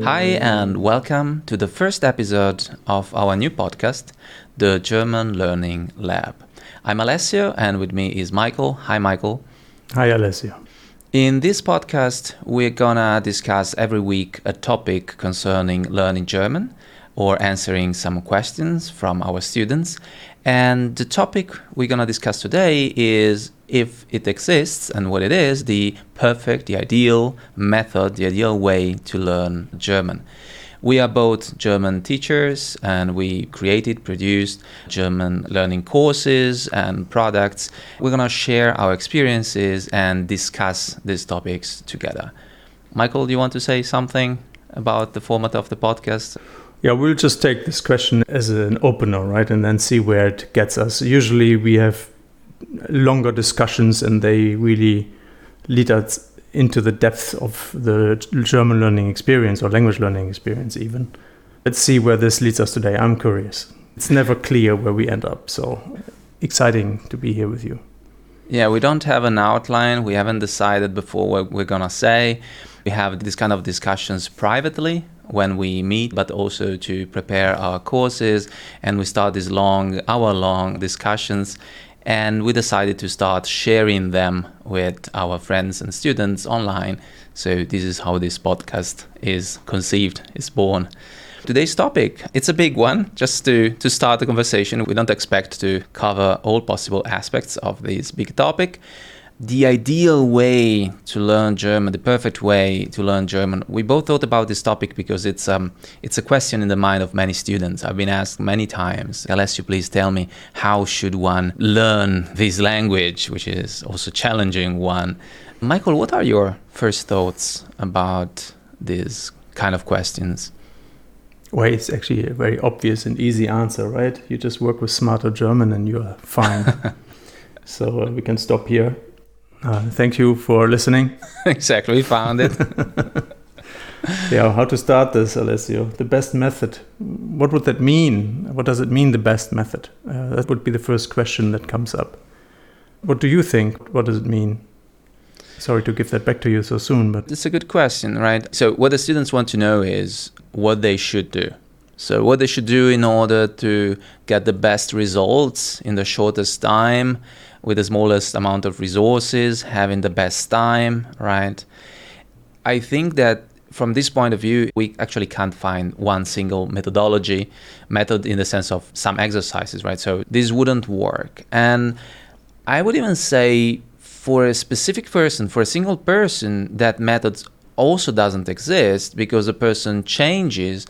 Hi, and welcome to the first episode of our new podcast, the German Learning Lab. I'm Alessio, and with me is Michael. Hi, Michael. Hi, Alessio. In this podcast, we're gonna discuss every week a topic concerning learning German or answering some questions from our students. And the topic we're gonna discuss today is, if it exists and what it is, the perfect, the ideal method, the ideal way to learn German. We are both German teachers, and we created, produced German learning courses and products. We're going to share our experiences and discuss these topics together. Michael, do you want to say something about the format of the podcast? Yeah, we'll just take this question as an opener, right? And then see where it gets us. Usually we have longer discussions and they really lead us into the depths of the German learning experience or language learning experience even. Let's see where this leads us today. I'm curious. It's never clear where we end up, so exciting to be here with you. Yeah, we don't have an outline. We haven't decided before what we're going to say. We have this kind of discussions privately when we meet, but also to prepare our courses. And we start these hour-long discussions. And we decided to start sharing them with our friends and students online. So this is how this podcast is conceived, is born. Today's topic, it's a big one. Just to start the conversation, we don't expect to cover all possible aspects of this big topic. The ideal way to learn German, the perfect way to learn German. We both thought about this topic because it's a question in the mind of many students. I've been asked many times, Alessio, please tell me, how should one learn this language, which is also a challenging one. Michael, what are your first thoughts about these kind of questions? Well, it's actually a very obvious and easy answer, right? You just work with Smarter German and you're fine. So we can stop here. Thank you for listening. Exactly, we found it. Yeah, how to start this, Alessio? The best method. What would that mean? What does it mean, the best method? That would be the first question that comes up. What do you think? What does it mean? Sorry to give that back to you so soon, but it's a good question, right? So what the students want to know is what they should do. So what they should do in order to get the best results in the shortest time, with the smallest amount of resources, having the best time, right? I think that from this point of view, we actually can't find one single method in the sense of some exercises, right? So this wouldn't work. And I would even say for a specific person, for a single person, that method also doesn't exist, because the person changes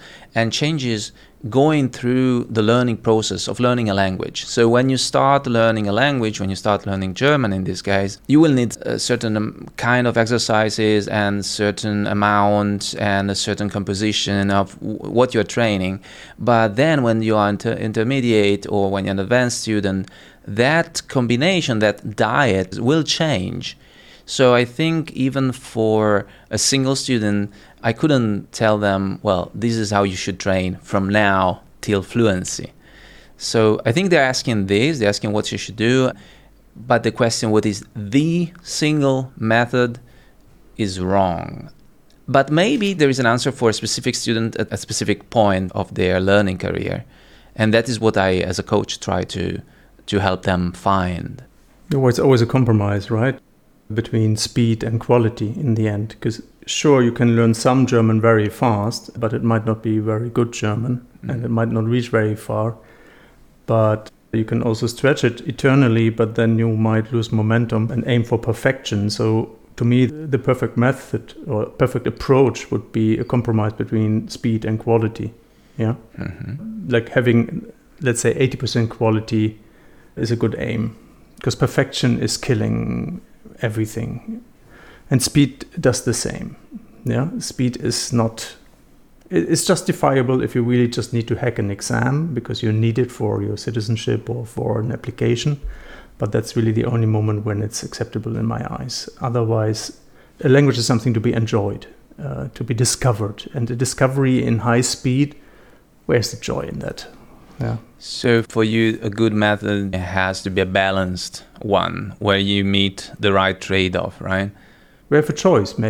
going through the learning process of learning a language. So when you start learning a language, when you start learning German in this case, you will need a certain kind of exercises and certain amount and a certain composition of what you're training. But then when you are intermediate or when you're an advanced student, that combination, that diet will change. So I think even for a single student, I couldn't tell them, well, this is how you should train from now till fluency. So I think they're asking what you should do. But the question, what is the single method, is wrong. But maybe there is an answer for a specific student at a specific point of their learning career. And that is what I, as a coach, try to help them find. It's always a compromise, right? Between speed and quality in the end. Because sure, you can learn some German very fast, but it might not be very good German, and it might not reach very far. But you can also stretch it eternally, but then you might lose momentum and aim for perfection. So to me, the perfect method or perfect approach would be a compromise between speed and quality. Yeah. Mm-hmm. Like having, let's say, 80% quality is a good aim, because perfection is killing everything, and speed does the same. Yeah, speed is not, it's justifiable if you really just need to hack an exam because you need it for your citizenship or for an application, but that's really the only moment when it's acceptable in my eyes. Otherwise, a language is something to be enjoyed, to be discovered, and the discovery in high speed, where's the joy in that? Yeah. So for you, a good method has to be a balanced one where you meet the right trade-off, right? We have a choice, maybe.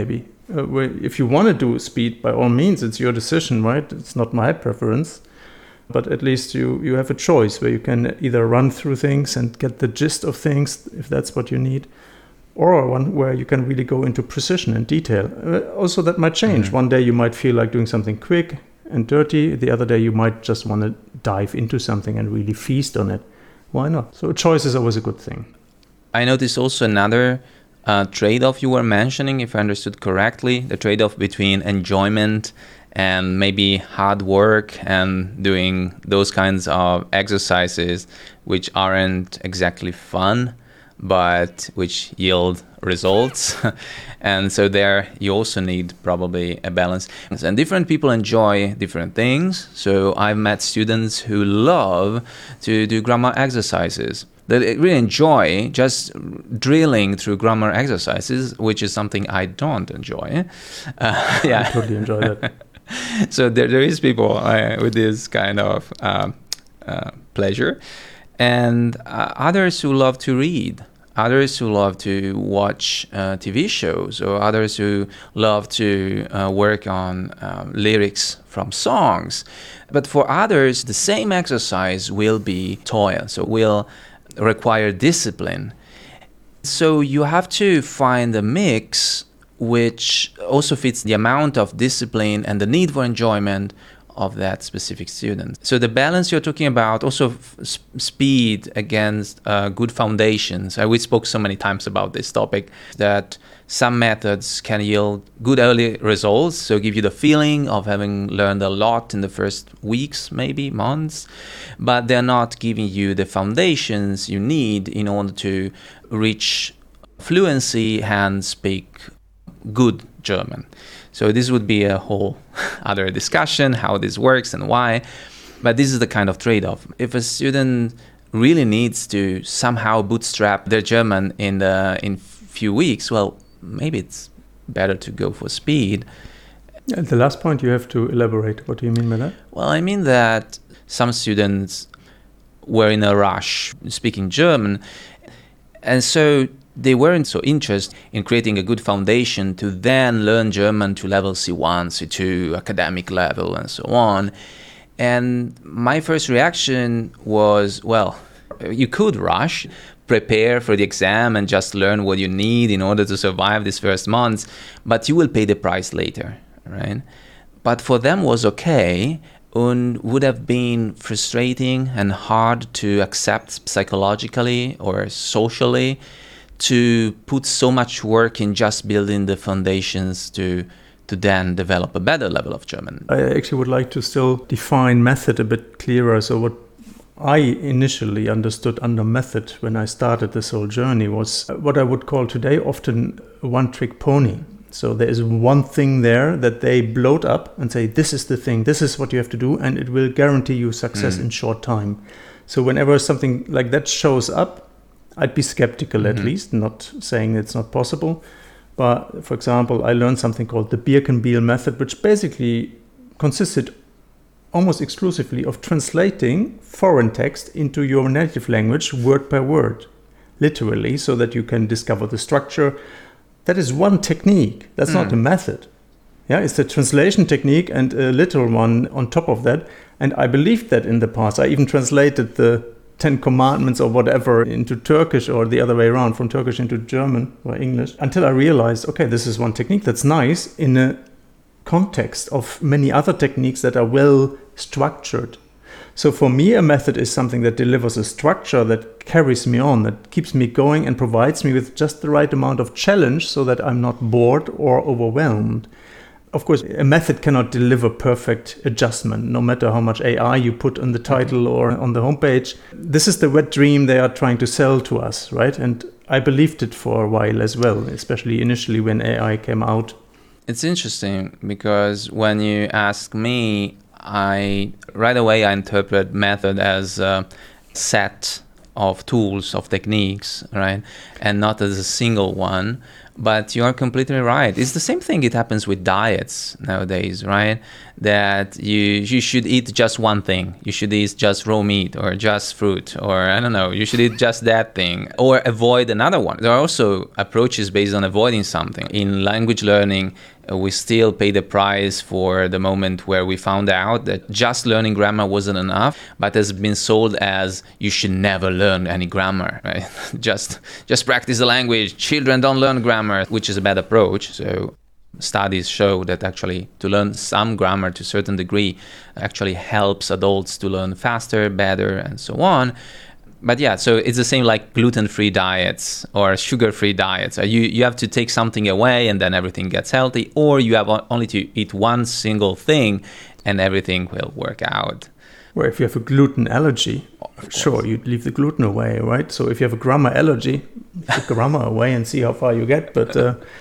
Where if you want to do speed, by all means, it's your decision, right? It's not my preference. But at least you have a choice where you can either run through things and get the gist of things, if that's what you need, or one where you can really go into precision and detail. Also, that might change. Mm-hmm. One day you might feel like doing something quick and dirty. The other day you might just want to dive into something and really feast on it. Why not? So a choice is always a good thing. I noticed also another trade-off you were mentioning, if I understood correctly, the trade-off between enjoyment and maybe hard work and doing those kinds of exercises which aren't exactly fun, but which yield results. And so there you also need probably a balance. And different people enjoy different things. So I've met students who love to do grammar exercises. They really enjoy just drilling through grammar exercises, which is something I don't enjoy. Yeah, I totally enjoy that. So there is people with this kind of pleasure, and others who love to read, others who love to watch TV shows, or others who love to work on lyrics from songs. But for others, the same exercise will be toil, so will require discipline. So you have to find a mix which also fits the amount of discipline and the need for enjoyment of that specific student. So the balance you're talking about, also speed against good foundations. We spoke so many times about this topic, that some methods can yield good early results, so give you the feeling of having learned a lot in the first weeks, maybe months, but they're not giving you the foundations you need in order to reach fluency and speak good German. So this would be a whole other discussion, how this works and why. But this is the kind of trade-off. If a student really needs to somehow bootstrap their German in few weeks, well, maybe it's better to go for speed. The last point you have to elaborate. What do you mean by that? Well, I mean that some students were in a rush speaking German, and so they weren't so interested in creating a good foundation to then learn German to level C1, C2, academic level, and so on. And my first reaction was, well, you could rush, prepare for the exam and just learn what you need in order to survive these first months, but you will pay the price later, right? But for them was okay, and would have been frustrating and hard to accept psychologically or socially, to put so much work in just building the foundations to then develop a better level of German. I actually would like to still define method a bit clearer. So what I initially understood under method when I started this whole journey was what I would call today often a one-trick pony. So there is one thing there that they bloat up and say, this is the thing, this is what you have to do, and it will guarantee you success in short time. So whenever something like that shows up, I'd be skeptical at least, not saying it's not possible. But for example, I learned something called the Birkenbiel method, which basically consisted almost exclusively of translating foreign text into your native language word by word, literally, so that you can discover the structure. That is one technique. That's not a method. Yeah, it's a translation technique and a literal one on top of that. And I believed that in the past. I even translated the 10 Commandments or whatever into Turkish, or the other way around, from Turkish into German or English, until I realized, okay, this is one technique that's nice in a context of many other techniques that are well structured. So for me, a method is something that delivers a structure that carries me on, that keeps me going and provides me with just the right amount of challenge so that I'm not bored or overwhelmed. Of course, a method cannot deliver perfect adjustment, no matter how much AI you put on the title or on the homepage. This is the wet dream they are trying to sell to us, right? And I believed it for a while as well, especially initially when AI came out. It's interesting because when you ask me, right away I interpret method as a set of tools, of techniques, right? And not as a single one. But you are completely right. It's the same thing. It happens with diets nowadays, right? That you should eat just one thing. You should eat just raw meat or just fruit, or I don't know, you should eat just that thing or avoid another one. There are also approaches based on avoiding something. In language learning, we still pay the price for the moment where we found out that just learning grammar wasn't enough, but has been sold as you should never learn any grammar, right? just practice the language. Children don't learn grammar, which is a bad approach. So studies show that actually to learn some grammar to a certain degree actually helps adults to learn faster, better, and so on. But yeah, so it's the same like gluten-free diets or sugar-free diets. You have to take something away and then everything gets healthy, or you have only to eat one single thing and everything will work out. Where if you have a gluten allergy, sure, you'd leave the gluten away, right? So if you have a grammar allergy, take grammar away and see how far you get. But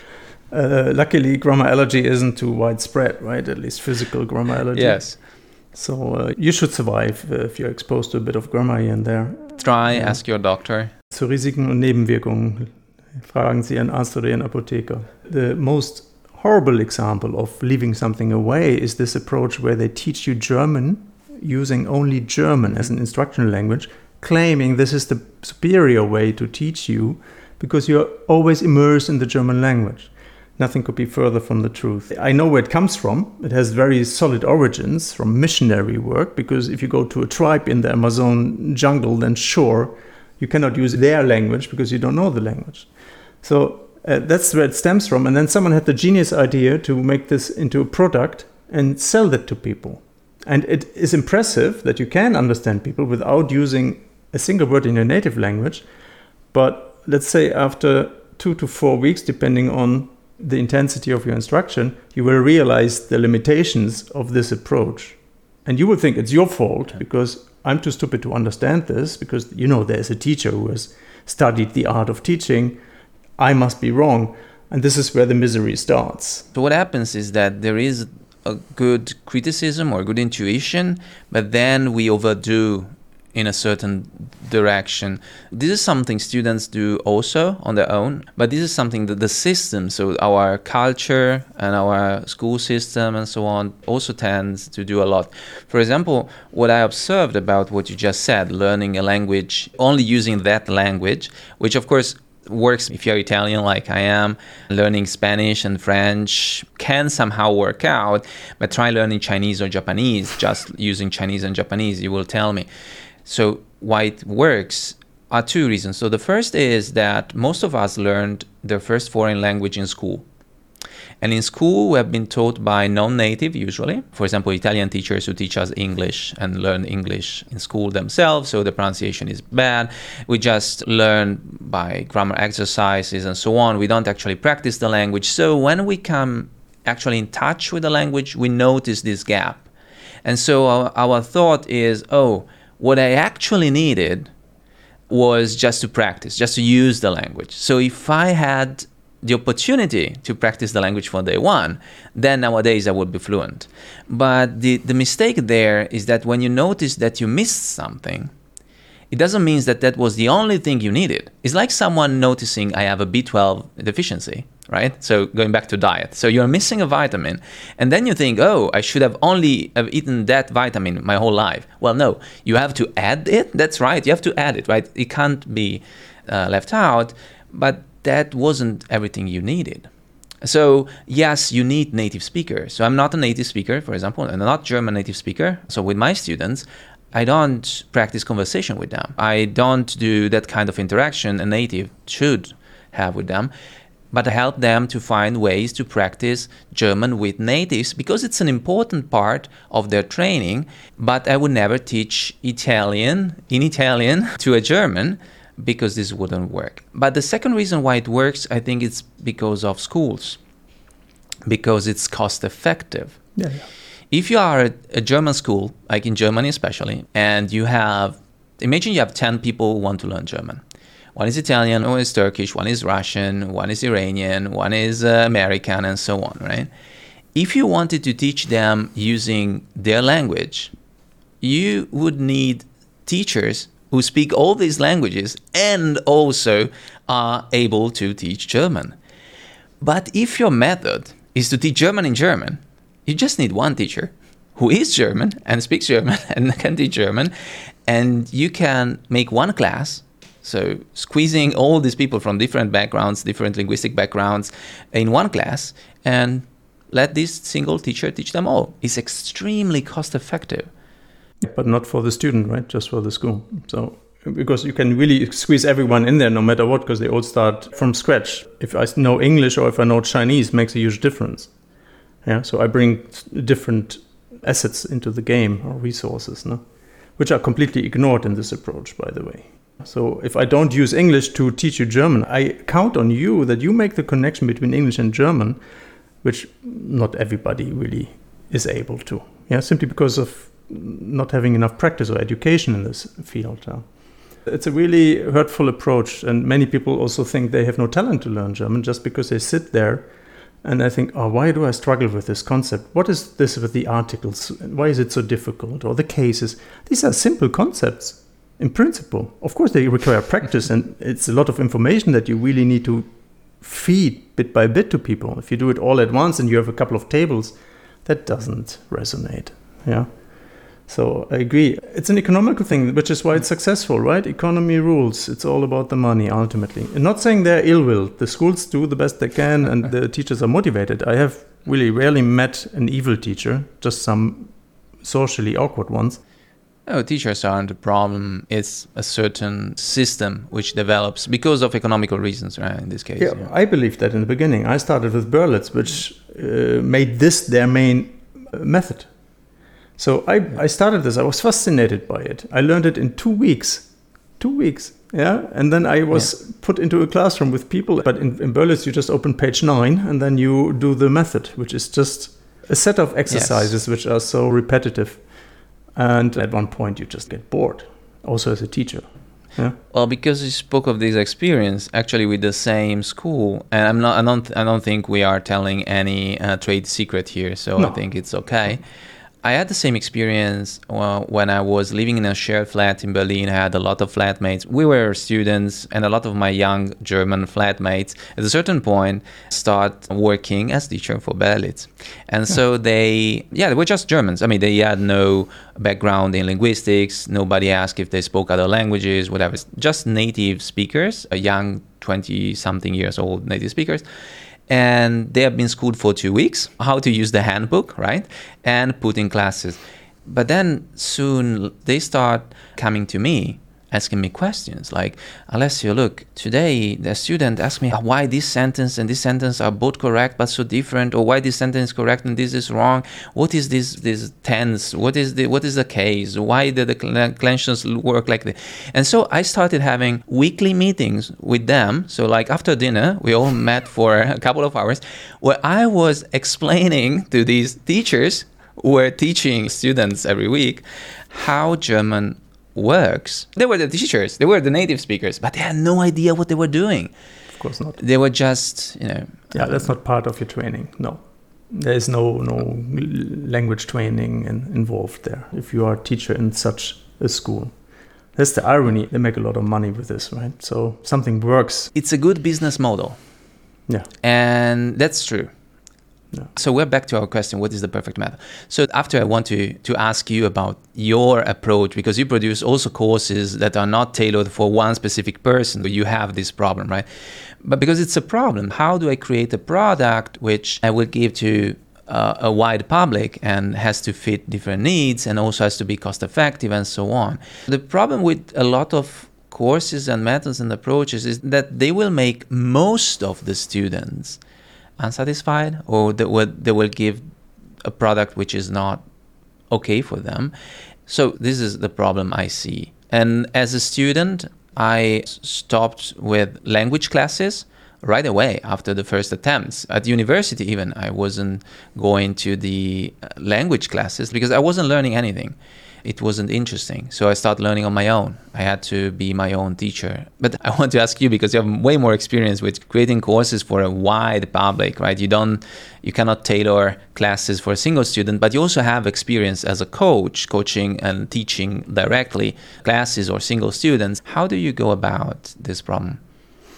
luckily, grammar allergy isn't too widespread, right? At least physical grammar allergy. Yes. So you should survive if you're exposed to a bit of grammar here and there. Ask your doctor. Zu Risiken und Nebenwirkungen fragen Sie Ihren Arzt oder Ihren Apotheker. The most horrible example of leaving something away is this approach where they teach you German using only German as an instructional language, claiming this is the superior way to teach you because you're always immersed in the German language. Nothing could be further from the truth. I know where it comes from. It has very solid origins from missionary work, because if you go to a tribe in the Amazon jungle, then sure, you cannot use their language because you don't know the language. So that's where it stems from. And then someone had the genius idea to make this into a product and sell that to people. And it is impressive that you can understand people without using a single word in your native language. But let's say after 2 to 4 weeks, depending on the intensity of your instruction, you will realize the limitations of this approach. And you will think it's your fault because I'm too stupid to understand this, because, you know, there's a teacher who has studied the art of teaching. I must be wrong. And this is where the misery starts. So what happens is that there is a good criticism or good intuition, but then we overdo in a certain direction. This is something students do also on their own, but this is something that the system, so our culture and our school system and so on, also tends to do a lot. For example, what I observed about what you just said, learning a language, only using that language, which of course works if you're Italian like I am. Learning Spanish and French can somehow work out, but try learning Chinese or Japanese, just using Chinese and Japanese, you will tell me. So why it works are two reasons. So the first is that most of us learned their first foreign language in school. And in school, we have been taught by non-native usually. For example, Italian teachers who teach us English and learn English in school themselves, so the pronunciation is bad. We just learn by grammar exercises and so on. We don't actually practice the language. So when we come actually in touch with the language, we notice this gap. And so our thought is, what I actually needed was just to practice, just to use the language. So if I had the opportunity to practice the language from day one, then nowadays I would be fluent. But the mistake there is that when you notice that you missed something, it doesn't mean that that was the only thing you needed. It's like someone noticing I have a B12 deficiency, right? So going back to diet. So you're missing a vitamin. And then you think, I should have only have eaten that vitamin my whole life. Well, no, you have to add it. That's right. You have to add it, right? It can't be left out. But that wasn't everything you needed. So yes, you need native speakers. So I'm not a native speaker, for example, and I'm not German native speaker. So with my students, I don't practice conversation with them. I don't do that kind of interaction a native should have with them. But I help them to find ways to practice German with natives because it's an important part of their training. But I would never teach Italian to a German because this wouldn't work. But the second reason why it works, I think it's because of schools, because it's cost effective. Yeah. If you are a German school, like in Germany especially, and imagine you have 10 people who want to learn German. One is Italian, one is Turkish, one is Russian, one is Iranian, one is American, and so on, right? If you wanted to teach them using their language, you would need teachers who speak all these languages and also are able to teach German. But if your method is to teach German in German, you just need one teacher who is German and speaks German and can teach German, and you can make one class. So squeezing all these people from different backgrounds, different linguistic backgrounds in one class, and let this single teacher teach them all. It's extremely cost effective. But not for the student, right? Just for the school. So because you can really squeeze everyone in there no matter what, because they all start from scratch. If I know English or if I know Chinese, makes a huge difference. Yeah, so I bring different assets into the game, or resources, no? Which are completely ignored in this approach, by the way. So if I don't use English to teach you German, I count on you that you make the connection between English and German, which not everybody really is able to. Yeah, simply because of not having enough practice or education in this field. It's a really hurtful approach, and many people also think they have no talent to learn German just because they sit there and I think, oh, why do I struggle with this concept? What is this with the articles? Why is it so difficult? Or the cases? These are simple concepts in principle. Of course, they require practice, and it's a lot of information that you really need to feed bit by bit to people. If you do it all at once and you have a couple of tables, that doesn't resonate. Yeah. So I agree. It's an economical thing, which is why it's successful, right? Economy rules. It's all about the money, ultimately. And not saying they're ill-willed. The schools do the best they can, and the teachers are motivated. I have really rarely met an evil teacher, just some socially awkward ones. No, teachers aren't the problem. It's a certain system which develops because of economical reasons, right, in this case. Yeah, I believe that in the beginning. I started with Berlitz, which made this their main method. So I started this. I was fascinated by it. I learned it in 2 weeks. 2 weeks, yeah? And then I was put into a classroom with people. But in Berlitz, you just open page 9 and then you do the method, which is just a set of exercises which are so repetitive. And at one point, you just get bored, also as a teacher. Yeah. Well, because you spoke of this experience, actually with the same school, and I don't think we are telling any trade secret here, so no. I think it's okay. I had the same experience when I was living in a shared flat in Berlin. I had a lot of flatmates. We were students, and a lot of my young German flatmates at a certain point start working as teacher for Berlitz. And so they were just Germans. I mean, they had no background in linguistics. Nobody asked if they spoke other languages, whatever. Just native speakers, a young 20-something years old native speakers. And they have been schooled for 2 weeks, how to use the handbook, right? And put in classes. But then soon they start coming to me, asking me questions like, Alessio, look, today the student asked me why this sentence and this sentence are both correct but so different, or why this sentence is correct and this is wrong. What is this tense? What is the case? Why do the declensions work like this? And so I started having weekly meetings with them. So like after dinner, we all met for a couple of hours where I was explaining to these teachers who were teaching students every week how German works. They were the teachers, they were the native speakers, but they had no idea what they were doing. Of course not. They were just, Yeah, that's not part of your training. No. There is no language training involved there if you are a teacher in such a school. That's the irony. They make a lot of money with this, right? So something works. It's a good business model. Yeah. And that's true. Yeah. So we're back to our question, what is the perfect method? So after I want to ask you about your approach, because you produce also courses that are not tailored for one specific person. You have this problem, right? But because it's a problem, how do I create a product which I will give to a wide public and has to fit different needs and also has to be cost effective and so on? The problem with a lot of courses and methods and approaches is that they will make most of the students unsatisfied, or they will give a product which is not okay for them. So this is the problem I see. And as a student, I stopped with language classes right away after the first attempts. At university even, I wasn't going to the language classes because I wasn't learning anything. It wasn't interesting. So I started learning on my own. I had to be my own teacher. But I want to ask you, because you have way more experience with creating courses for a wide public, right? You cannot tailor classes for a single student, but you also have experience as a coach, coaching and teaching directly classes or single students. How do you go about this problem?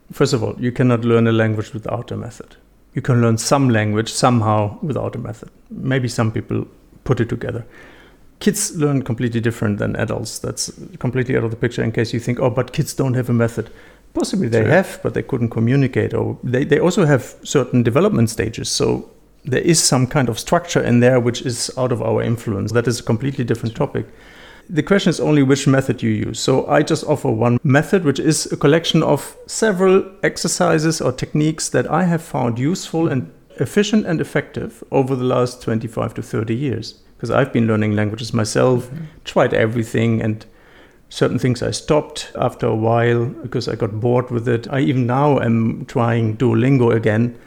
First of all, you cannot learn a language without a method. You can learn some language somehow without a method. Maybe some people put it together. Kids learn completely different than adults. That's completely out of the picture in case you think, oh, but kids don't have a method. Possibly they have, but they couldn't communicate. Or they also have certain development stages. So there is some kind of structure in there which is out of our influence. That is a completely different topic. The question is only which method you use. So I just offer one method, which is a collection of several exercises or techniques that I have found useful and efficient and effective over the last 25 to 30 years. Because I've been learning languages myself, tried everything, and certain things I stopped after a while because I got bored with it. I even now am trying Duolingo again.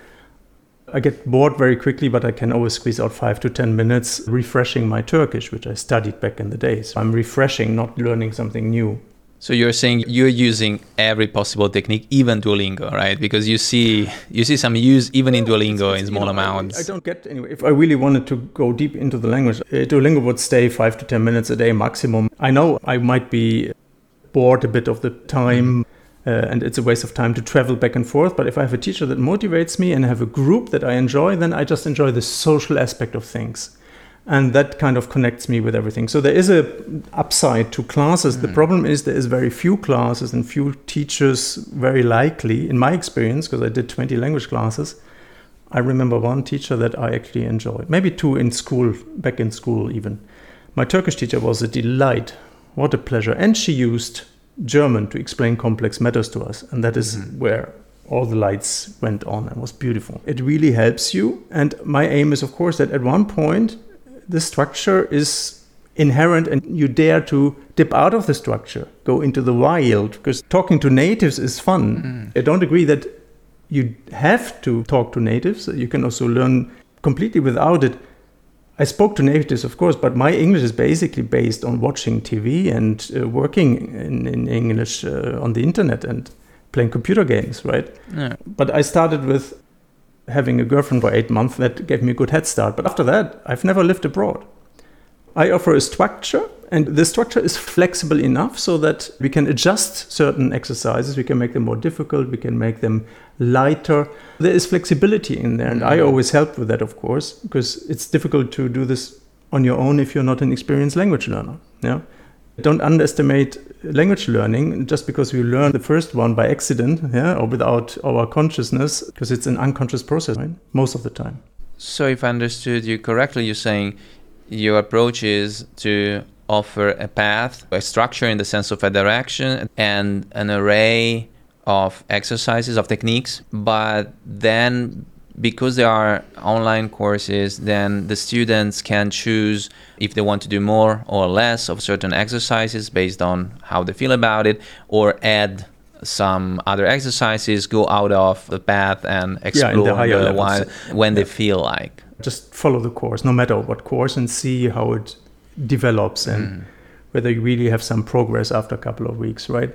I get bored very quickly, but I can always squeeze out 5 to 10 minutes refreshing my Turkish, which I studied back in the day. So I'm refreshing, not learning something new. So you're saying you're using every possible technique, even Duolingo, right? Because you see some use even in Duolingo in small amounts. I don't get anyway. If I really wanted to go deep into the language, Duolingo would stay 5 to 10 minutes a day maximum. I know I might be bored a bit of the time, and it's a waste of time to travel back and forth. But if I have a teacher that motivates me and have a group that I enjoy, then I just enjoy the social aspect of things. And that kind of connects me with everything. So there is a upside to classes. The problem is there is very few classes and few teachers, very likely, in my experience, because I did 20 language classes. I remember one teacher that I actually enjoyed. Maybe two in school, back in school even. My Turkish teacher was a delight. What a pleasure. And she used German to explain complex matters to us. And that is where all the lights went on and was beautiful. It really helps you. And my aim is, of course, that at one point, the structure is inherent and you dare to dip out of the structure, go into the wild, because talking to natives is fun. I don't agree that you have to talk to natives. You can also learn completely without it. I spoke to natives, of course, but my English is basically based on watching TV and working in English on the internet and playing computer games, right? Yeah. But I started with having a girlfriend for 8 months. That gave me a good head start. But after that, I've never lived abroad. I offer a structure, and the structure is flexible enough so that we can adjust certain exercises. We can make them more difficult. We can make them lighter. There is flexibility in there, and I always help with that, of course, because it's difficult to do this on your own if you're not an experienced language learner. Yeah. Don't underestimate language learning just because we learn the first one by accident, or without our consciousness, because it's an unconscious process, right? Most of the time. So if I understood you correctly, you're saying your approach is to offer a path, a structure in the sense of a direction and an array of exercises, of techniques, but then because there are online courses, then the students can choose if they want to do more or less of certain exercises based on how they feel about it, or add some other exercises, go out of the path and explore the wild when they feel like. Just follow the course, no matter what course, and see how it develops and whether you really have some progress after a couple of weeks, right?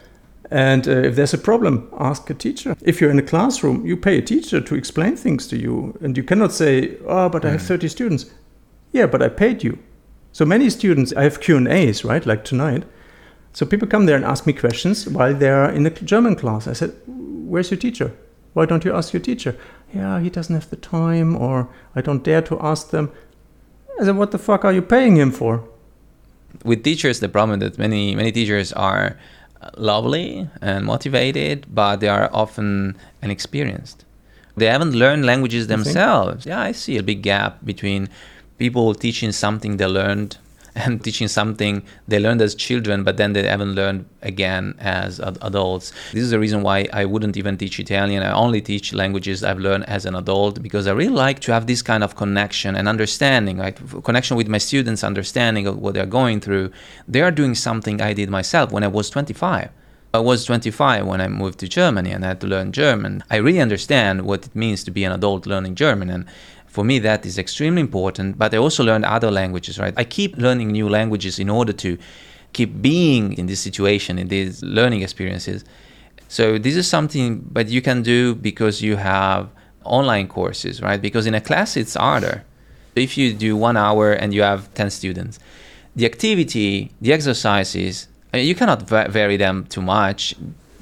And if there's a problem, ask a teacher. If you're in a classroom, you pay a teacher to explain things to you. And you cannot say, oh, but I have 30 students. Yeah, but I paid you. So many students, I have Q&As, right, like tonight. So people come there and ask me questions while they're in a German class. I said, where's your teacher? Why don't you ask your teacher? Yeah, he doesn't have the time, or I don't dare to ask them. I said, what the fuck are you paying him for? With teachers, the problem that many teachers are lovely and motivated, but they are often inexperienced. They haven't learned languages themselves. Yeah, I see a big gap between people teaching something they learned and teaching something they learned as children, but then they haven't learned again as adults. This is the reason why I wouldn't even teach Italian. I only teach languages I've learned as an adult, because I really like to have this kind of connection and understanding, right? Connection with my students, understanding of what they're going through. They are doing something I did myself when I was 25. I was 25 when I moved to Germany and I had to learn German. I really understand what it means to be an adult learning German, and for me, that is extremely important, but I also learned other languages, right? I keep learning new languages in order to keep being in this situation, in these learning experiences. So this is something that you can do because you have online courses, right? Because in a class, it's harder. If you do 1 hour and you have 10 students, the activity, the exercises, you cannot vary them too much.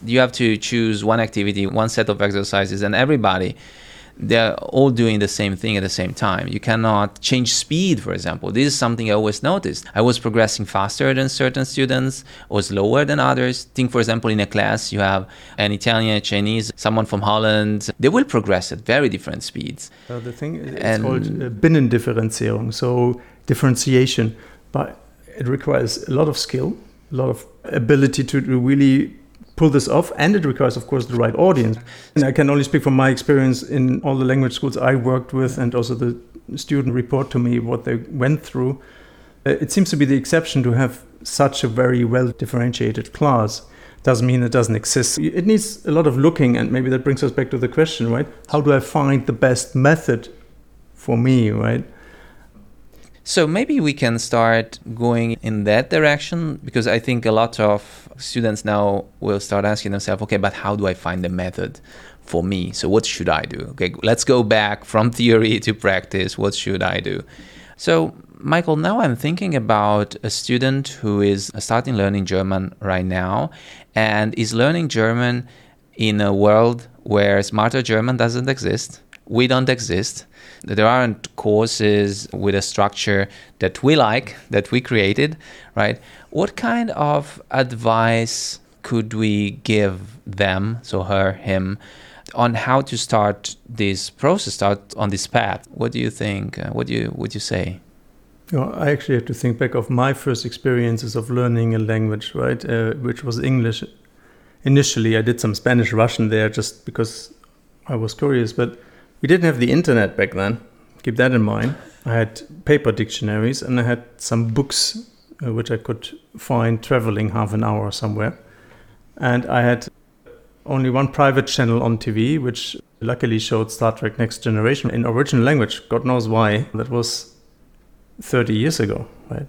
You have to choose one activity, one set of exercises, and everybody, they're all doing the same thing at the same time. You cannot change speed, for example. This is something I always noticed. I was progressing faster than certain students or slower than others. Think, for example, in a class, you have an Italian, a Chinese, someone from Holland. They will progress at very different speeds. The thing is, it's called Binnendifferenzierung, so differentiation. But it requires a lot of skill, a lot of ability to really pull this off, and it requires, of course, the right audience. And I can only speak from my experience in all the language schools I worked with, and also the student report to me what they went through. It seems to be the exception to have such a very well differentiated class. Doesn't mean it doesn't exist. It needs a lot of looking, and maybe that brings us back to the question, right? How do I find the best method for me, right? So maybe we can start going in that direction, because I think a lot of students now will start asking themselves, okay, but how do I find the method for me? So what should I do? Okay, let's go back from theory to practice. What should I do? So Michael, now I'm thinking about a student who is starting learning German right now and is learning German in a world where Smarter German doesn't exist. We don't exist. There aren't courses with a structure that we like, that we created, right? What kind of advice could we give them, so her, him, on how to start this process, start on this path? What do you think? Would you say? I actually have to think back of my first experiences of learning a language, right? Which was English. Initially, I did some Spanish, Russian there just because I was curious, but we didn't have the internet back then. Keep that in mind. I had paper dictionaries and I had some books which I could find traveling half an hour somewhere. And I had only one private channel on TV, which luckily showed Star Trek Next Generation in original language. God knows why. That was 30 years ago, right?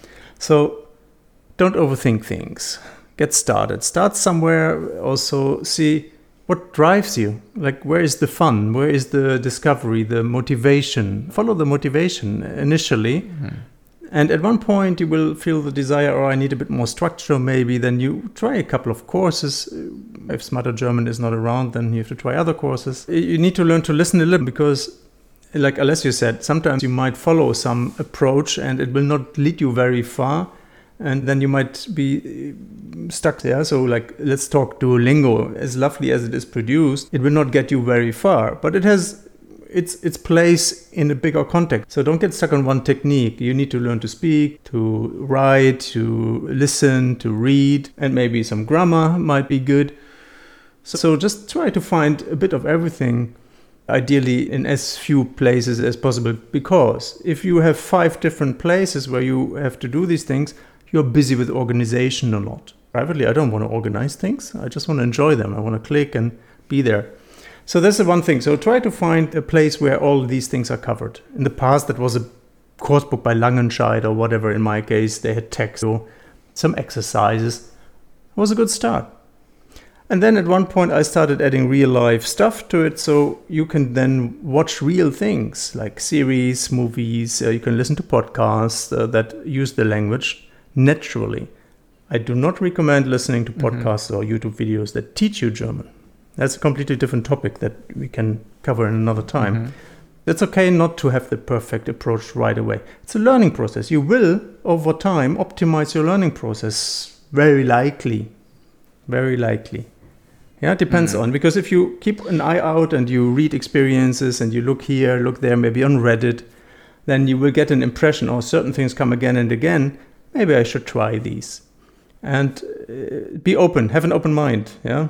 So don't overthink things. Get started. Start somewhere. Also see what drives you. Like, where is the fun? Where is the discovery, the motivation? Follow the motivation initially. Mm-hmm. And at one point you will feel the desire, or I need a bit more structure maybe. Then you try a couple of courses. If Smarter German is not around, then you have to try other courses. You need to learn to listen a little, because like Alessio said, sometimes you might follow some approach and it will not lead you very far. And then you might be stuck there. So like, let's talk Duolingo. As lovely as it is produced, it will not get you very far. But it has its place in a bigger context. So don't get stuck on one technique. You need to learn to speak, to write, to listen, to read, and maybe some grammar might be good. So just try to find a bit of everything, ideally in as few places as possible. Because if you have 5 different places where you have to do these things, you're busy with organization a lot. Privately, I don't want to organize things. I just want to enjoy them. I want to click and be there. So that's the one thing. So try to find a place where all these things are covered. In the past, that was a course book by Langenscheidt or whatever. In my case, they had text or some exercises. It was a good start. And then at one point, I started adding real life stuff to it. So you can then watch real things like series, movies. You can listen to podcasts that use the language naturally. I do not recommend listening to podcasts or YouTube videos that teach you German. That's a completely different topic that we can cover in another time. Mm-hmm. It's okay not to have the perfect approach right away. It's a learning process. You will, over time, optimize your learning process. Very likely. Very likely. Yeah, it depends on, because if you keep an eye out and you read experiences and you look here, look there, maybe on Reddit, then you will get an impression, or certain things come again and again. Maybe I should try these. And be open, have an open mind, yeah?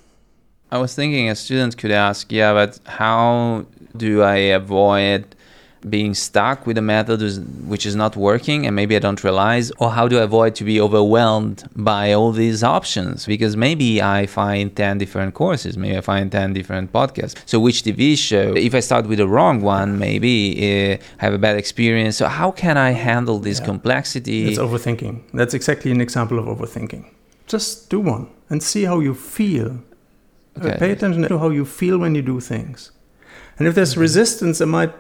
I was thinking a student could ask, but how do I avoid being stuck with a method which is not working and maybe I don't realize? Or how do I avoid to be overwhelmed by all these options? Because maybe I find 10 different courses, maybe I find 10 different podcasts. So which TV show? If I start with the wrong one, maybe I have a bad experience. So how can I handle this complexity? It's overthinking. That's exactly an example of overthinking. Just do one and see how you feel. Okay. Pay attention to how you feel when you do things. And if there's resistance, it might,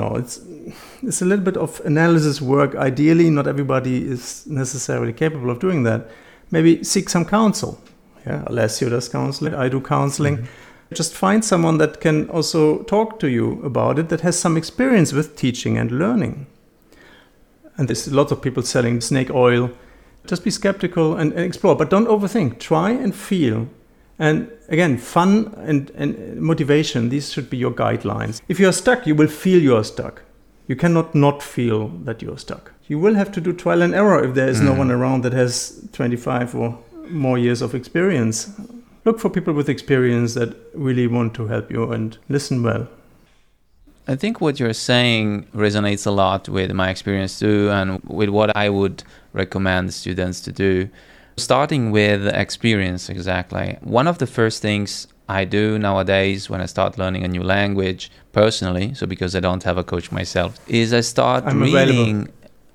it's a little bit of analysis work. Ideally, not everybody is necessarily capable of doing that. Maybe seek some counsel. Yeah, Alessio does counseling. I do counseling. Just find someone that can also talk to you about it, that has some experience with teaching and learning. And there's lots of people selling snake oil. Just be skeptical and explore, but don't overthink. Try and feel. And again, fun and motivation, these should be your guidelines. If you're stuck, you will feel you're stuck. You cannot not feel that you're stuck. You will have to do trial and error if there is no one around that has 25 or more years of experience. Look for people with experience that really want to help you and listen well. I think what you're saying resonates a lot with my experience too, and with what I would recommend students to do. Starting with experience, exactly. One of the first things I do nowadays when I start learning a new language, personally, so because I don't have a coach myself, is I start reading.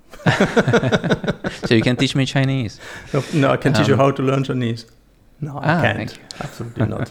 So you can teach me Chinese? No, I can teach you how to learn Chinese. No, I can't. Thank you. Absolutely not.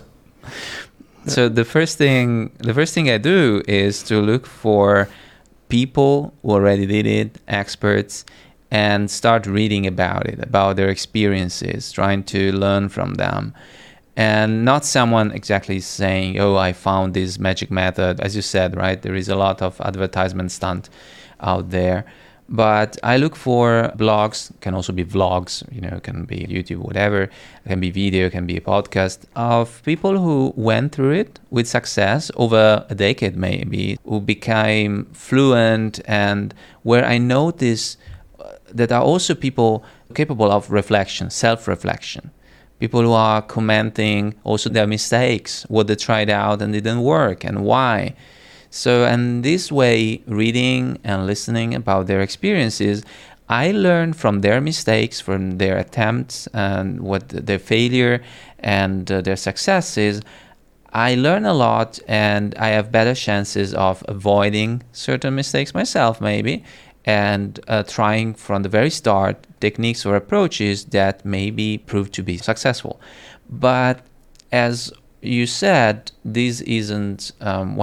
So the first thing I do is to look for people who already did it, experts, and start reading about it, about their experiences, trying to learn from them. And not someone exactly saying, oh, I found this magic method. As you said, right, there is a lot of advertisement stunt out there. But I look for blogs, can also be vlogs, can be YouTube, whatever. It can be video, can be a podcast of people who went through it with success over a decade maybe, who became fluent, and where I notice that are also people capable of reflection, self-reflection. People who are commenting also their mistakes, what they tried out and didn't work, and why. So, and this way, reading and listening about their experiences, I learn from their mistakes, from their attempts, and what their failure and their successes. I learn a lot, and I have better chances of avoiding certain mistakes myself, maybe, and trying from the very start techniques or approaches that maybe prove to be successful. But as you said, this isn't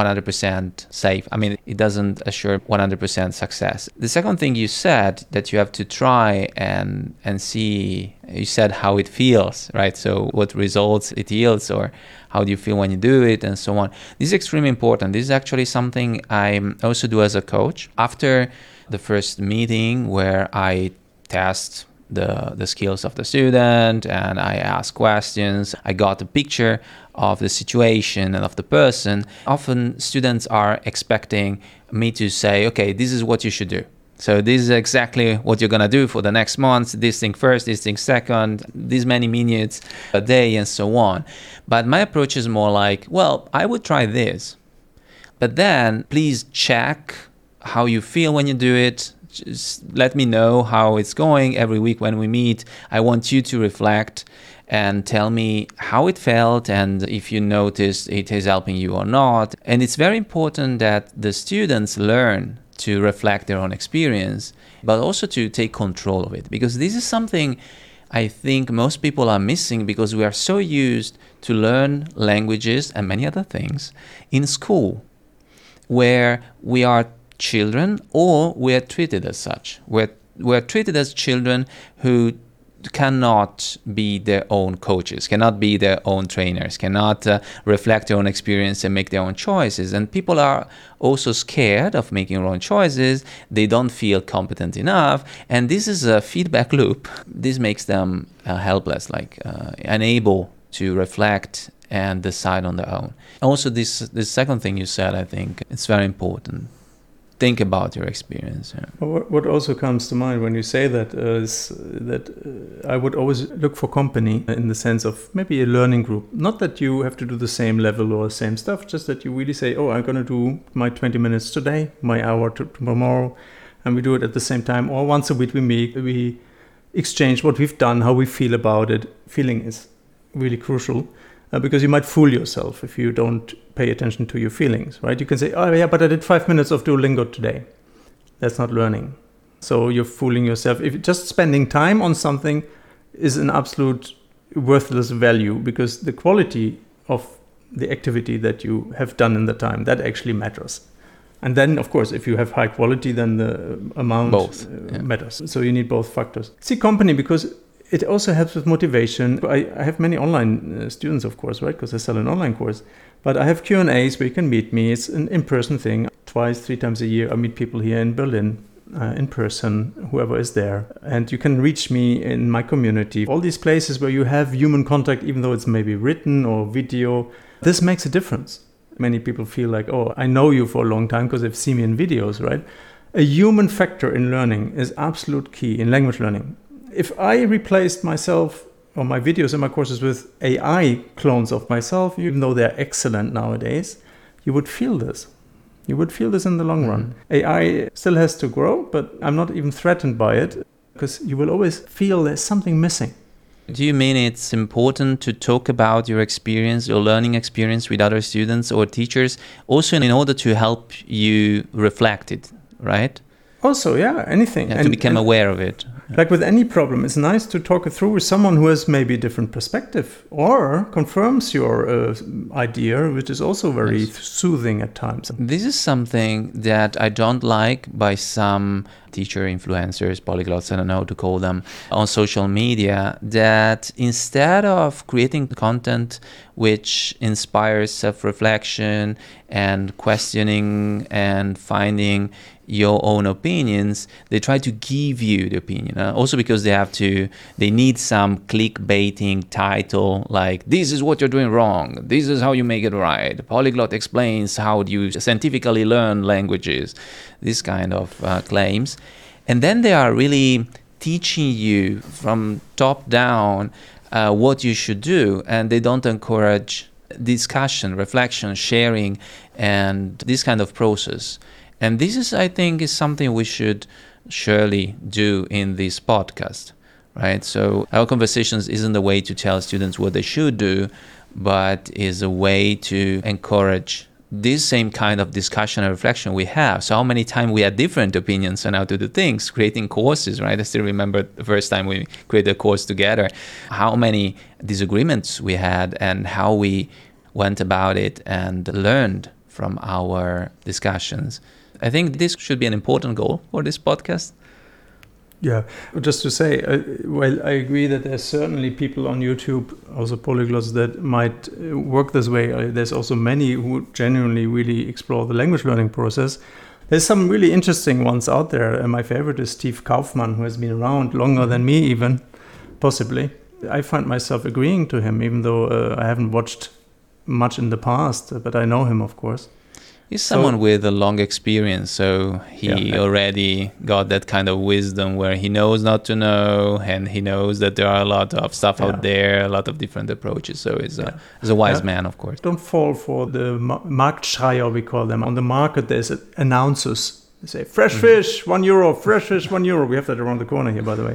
100% safe. I mean, it doesn't assure 100% success. The second thing you said, that you have to try and see, you said how it feels, right? So what results it yields, or how do you feel when you do it, and so on. This is extremely important. This is actually something I also do as a coach. After the first meeting where I test the skills of the student and I ask questions, I got a picture of the situation and of the person. Often students are expecting me to say, okay, this is what you should do. So this is exactly what you're going to do for the next month. This thing first, this thing second, these many minutes a day, and so on. But my approach is more like, well, I would try this. But then please check how you feel when you do it. Just let me know how it's going every week when we meet. I want you to reflect and tell me how it felt and if you noticed it is helping you or not. And it's very important that the students learn to reflect their own experience, but also to take control of it. Because this is something I think most people are missing, because we are so used to learn languages and many other things in school, where we are children, or we're treated as such. We're treated as children who cannot be their own coaches, cannot be their own trainers, cannot reflect their own experience and make their own choices. And people are also scared of making their own choices. They don't feel competent enough. And this is a feedback loop. This makes them helpless, unable to reflect and decide on their own. Also, this second thing you said, I think it's very important. Think about your experience. Yeah. What also comes to mind when you say that is that I would always look for company in the sense of maybe a learning group. Not that you have to do the same level or same stuff, just that you really say, oh, I'm going to do my 20 minutes today, my hour tomorrow, and we do it at the same time. Or once a week we meet, we exchange what we've done, how we feel about it. Feeling is really crucial. Because you might fool yourself if you don't pay attention to your feelings, right? You can say, oh yeah, but I did 5 minutes of Duolingo today. That's not learning. So you're fooling yourself. If just spending time on something is an absolute worthless value, because the quality of the activity that you have done in the time, that actually matters. And then, of course, if you have high quality, then the amount matters. So you need both factors. See company, because it also helps with motivation. I have many online students, of course, right? Because I sell an online course. But I have Q&As where you can meet me. It's an in-person thing. 2-3 times a year, I meet people here in Berlin in person, whoever is there. And you can reach me in my community. All these places where you have human contact, even though it's maybe written or video, this makes a difference. Many people feel like, oh, I know you for a long time because they've seen me in videos, right? A human factor in learning is absolute key in language learning. If I replaced myself or my videos and my courses with AI clones of myself, even though they're excellent nowadays, you would feel this. You would feel this in the long run. AI still has to grow, but I'm not even threatened by it because you will always feel there's something missing. Do you mean it's important to talk about your experience, your learning experience with other students or teachers, also in order to help you reflect it, right? Also, yeah, anything. Yeah, to become aware of it. Like with any problem, it's nice to talk it through with someone who has maybe a different perspective or confirms your idea, which is also very soothing at times. This is something that I don't like by some teacher influencers, polyglots, I don't know how to call them, on social media, that instead of creating content which inspires self-reflection and questioning and finding your own opinions, they try to give you the opinion. Also because they need some clickbaiting title like, this is what you're doing wrong, this is how you make it right, Polyglot explains how you scientifically learn languages, this kind of claims. And then they are really teaching you from top down what you should do, and they don't encourage discussion, reflection, sharing, and this kind of process. And this is, I think, is something we should surely do in this podcast, right? So our conversations isn't a way to tell students what they should do, but is a way to encourage this same kind of discussion and reflection we have. So how many times we had different opinions on how to do things, creating courses, right? I still remember the first time we created a course together, how many disagreements we had and how we went about it and learned from our discussions. I think this should be an important goal for this podcast. Yeah, just to say, well, I agree that there's certainly people on YouTube, also polyglots, that might work this way. There's also many who genuinely really explore the language learning process. There's some really interesting ones out there. And my favorite is Steve Kaufmann, who has been around longer than me even, possibly. I find myself agreeing to him, even though I haven't watched much in the past, but I know him, of course. He's someone with a long experience, so he already got that kind of wisdom where he knows not to know, and he knows that there are a lot of stuff out there, a lot of different approaches. So he's a wise man, of course. Don't fall for the Marktschreier, we call them. On the market, there's announcers. They say, fresh fish, €1, fresh fish, €1. We have that around the corner here, by the way.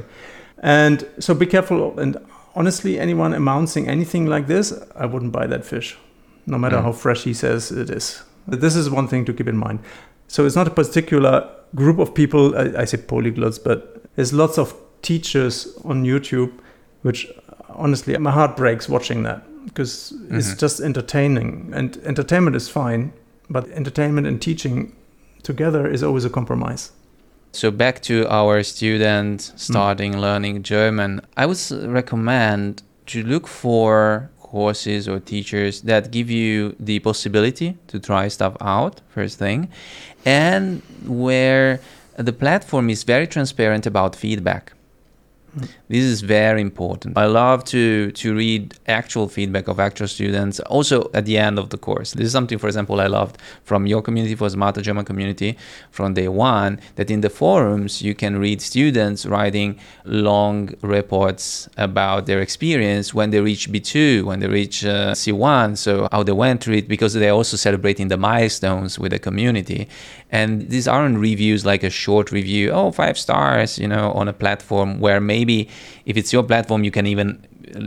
And so be careful. And honestly, anyone announcing anything like this, I wouldn't buy that fish, no matter how fresh he says it is. This is one thing to keep in mind. So it's not a particular group of people, I say polyglots, but there's lots of teachers on YouTube, which honestly, my heart breaks watching that because it's just entertaining. And entertainment is fine, but entertainment and teaching together is always a compromise. So back to our students starting learning German, I would recommend to look for courses or teachers that give you the possibility to try stuff out, first thing, and where the platform is very transparent about feedback. This is very important. I love to read actual feedback of actual students, also at the end of the course. This is something, for example, I loved from your community, for Smarter German community, from day one, that in the forums you can read students writing long reports about their experience when they reach B2, when they reach C1, so how they went through it, because they're also celebrating the milestones with the community. And these aren't reviews like a short review, 5 stars, on a platform where maybe if it's your platform, you can even,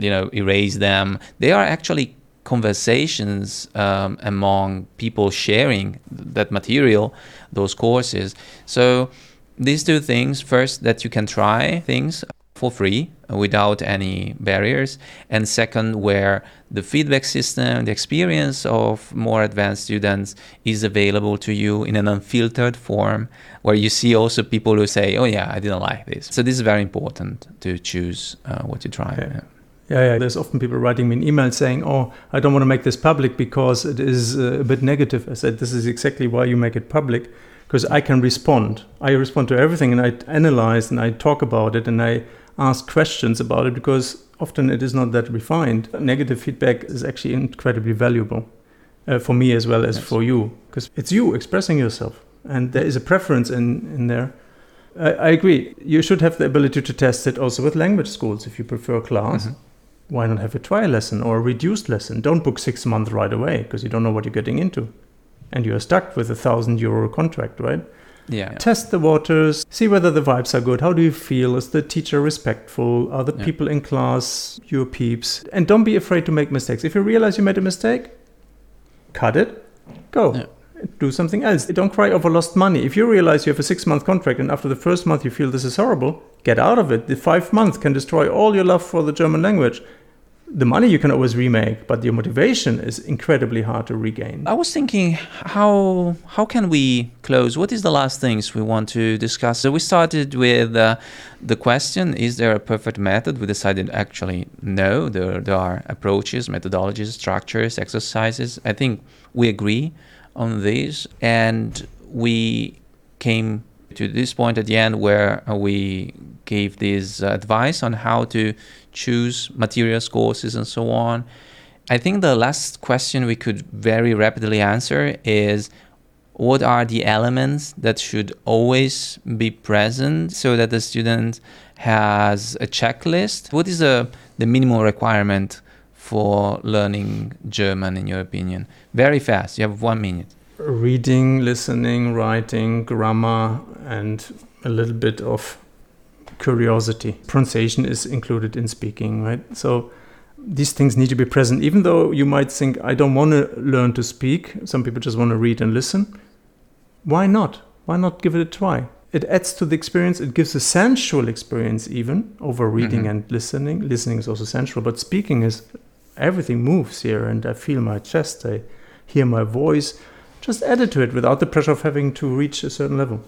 erase them. They are actually conversations among people sharing that material, those courses. So these two things, first, that you can try things. for free without any barriers. And second, where the feedback system, the experience of more advanced students is available to you in an unfiltered form, where you see also people who say, oh yeah, I didn't like this. So this is very important to choose what you try. Okay. Yeah. There's often people writing me an email saying, oh, I don't want to make this public because it is a bit negative. I said, this is exactly why you make it public, because I can respond. I respond to everything, and I analyze and I talk about it and I ask questions about it, because often it is not that refined. Negative feedback is actually incredibly valuable for me as well as for you, because it's you expressing yourself and there is a preference in there. I agree. You should have the ability to test it also with language schools if you prefer class. Mm-hmm. Why not have a trial lesson or a reduced lesson? Don't book 6 months right away, because you don't know what you're getting into. And you're stuck with €1,000 contract, right? Yeah. Test the waters, see whether the vibes are good. How do you feel? Is the teacher respectful? Are the people in class your peeps? And don't be afraid to make mistakes. If you realize you made a mistake, cut it, go. Yeah. Do something else. Don't cry over lost money. If you realize you have a 6-month contract and after the first month you feel this is horrible, get out of it. The 5 months can destroy all your love for the German language. The money you can always remake, but your motivation is incredibly hard to regain. I was thinking, how can we close? What is the last things we want to discuss? So we started with the question, is there a perfect method? We decided actually no, there are approaches, methodologies, structures, exercises. I think we agree on these, and we came to this point at the end where we gave this advice on how to choose materials, courses, and so on. I think the last question we could very rapidly answer is, what are the elements that should always be present so that the student has a checklist? What is the minimum requirement for learning German, in your opinion? Very fast, you have 1 minute. Reading, listening, writing, grammar, and a little bit of curiosity. Pronunciation is included in speaking, right? So these things need to be present. Even though you might think, I don't want to learn to speak, some people just want to read and listen. Why not? Why not give it a try? It adds to the experience. It gives a sensual experience even over reading and listening. Listening is also sensual, but speaking is, everything moves here, and I feel my chest, I hear my voice. Just add it to it without the pressure of having to reach a certain level.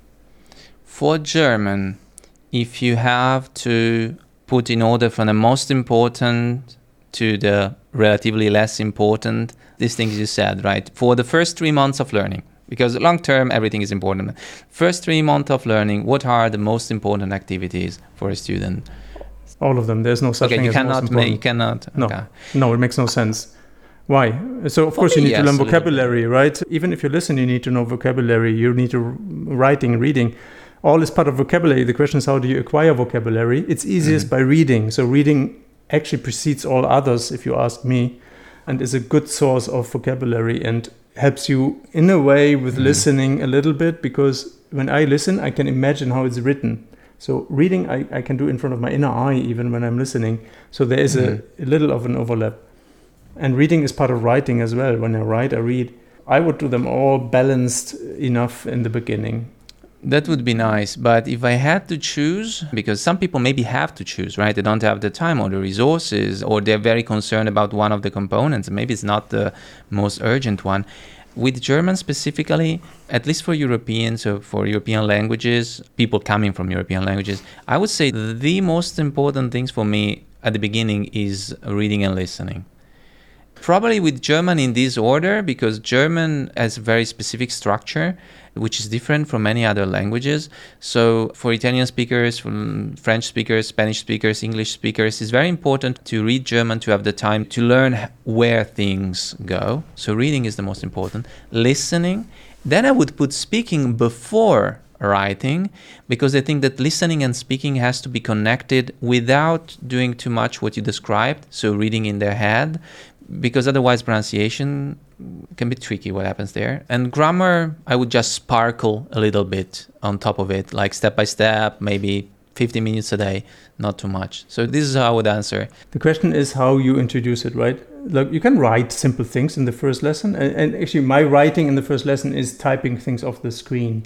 For German, if you have to put in order from the most important to the relatively less important, these things you said, right? For the first 3 months of learning, because long term, everything is important. First 3 months of learning, what are the most important activities for a student? All of them. There's no such thing as most important. You cannot. Okay. No, it makes no sense. Why? So, of course, you need to learn vocabulary, right? Even if you listen, you need to know vocabulary. You need to writing, reading. All is part of vocabulary. The question is, how do you acquire vocabulary? It's easiest by reading. So reading actually precedes all others, if you ask me, and is a good source of vocabulary and helps you in a way with listening a little bit, because when I listen, I can imagine how it's written. So reading, I can do in front of my inner eye even when I'm listening. So there is a little of an overlap. And reading is part of writing as well. When I write, I read. I would do them all balanced enough in the beginning. That would be nice. But if I had to choose, because some people maybe have to choose, right? They don't have the time or the resources, or they're very concerned about one of the components. Maybe it's not the most urgent one. With German specifically, at least for Europeans or for European languages, people coming from European languages, I would say the most important things for me at the beginning is reading and listening. Probably with German in this order, because German has a very specific structure, which is different from many other languages. So for Italian speakers, French speakers, Spanish speakers, English speakers, it's very important to read German, to have the time to learn where things go. So reading is the most important. Listening. Then I would put speaking before writing, because I think that listening and speaking has to be connected without doing too much what you described. So reading in their head, because otherwise pronunciation can be tricky, what happens there. And grammar, I would just sparkle a little bit on top of it, like step by step, maybe 15 minutes a day, not too much. So this is how I would answer. The question is how you introduce it, right? Look, you can write simple things in the first lesson. And actually, my writing in the first lesson is typing things off the screen.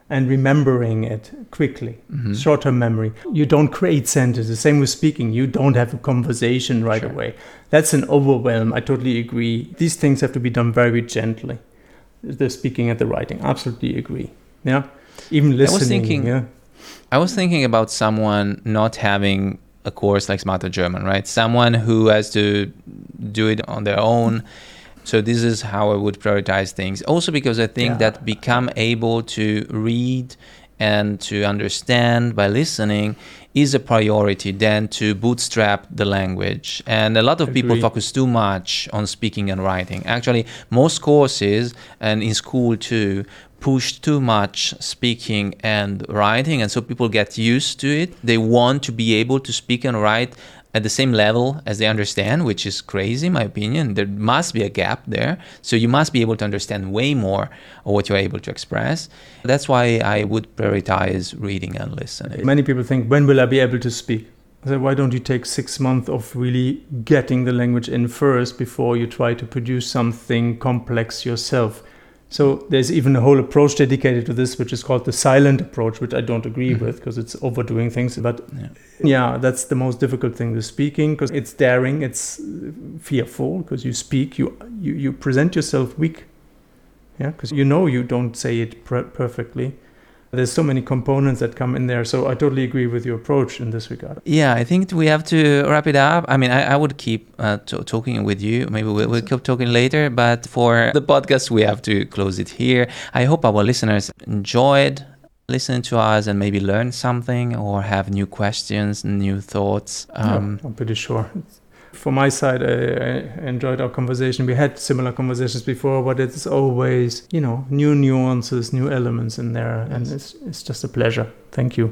and remembering it quickly. Mm-hmm. Short-term memory. You don't create sentences. Same with speaking. You don't have a conversation right away. That's an overwhelm. I totally agree. These things have to be done very gently. The speaking and the writing. Absolutely agree. Yeah. Even listening. I was thinking about someone not having a course like Smarter German, right? Someone who has to do it on their own. So this is how I would prioritize things. Also because I think that become able to read and to understand by listening is a priority than to bootstrap the language. And a lot of people focus too much on speaking and writing. Actually, most courses, and in school too, push too much speaking and writing. And so people get used to it. They want to be able to speak and write at the same level as they understand, which is crazy in my opinion. There must be a gap there. So you must be able to understand way more of what you're able to express. That's why I would prioritize reading and listening. Many people think, when will I be able to speak? I said, why don't you take 6 months of really getting the language in first before you try to produce something complex yourself? So there's even a whole approach dedicated to this, which is called the silent approach, which I don't agree with because it's overdoing things. But that's the most difficult thing with speaking, because it's daring, it's fearful, because you speak, you present yourself weak. Yeah, because you don't say it perfectly. There's so many components that come in there. So I totally agree with your approach in this regard. Yeah, I think we have to wrap it up. I mean, I would keep talking with you. Maybe we'll keep talking later. But for the podcast, we have to close it here. I hope our listeners enjoyed listening to us and maybe learn something or have new questions, new thoughts. I'm pretty sure. From my side, I enjoyed our conversation. We had similar conversations before, but it's always, new nuances, new elements in there. And it's just a pleasure. Thank you.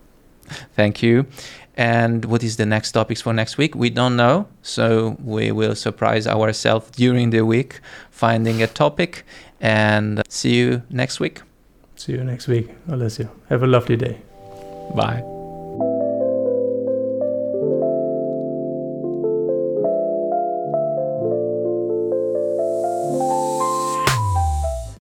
Thank you. And what is the next topics for next week? We don't know. So we will surprise ourselves during the week, finding a topic. And see you next week. See you next week, Alessio. Have a lovely day. Bye.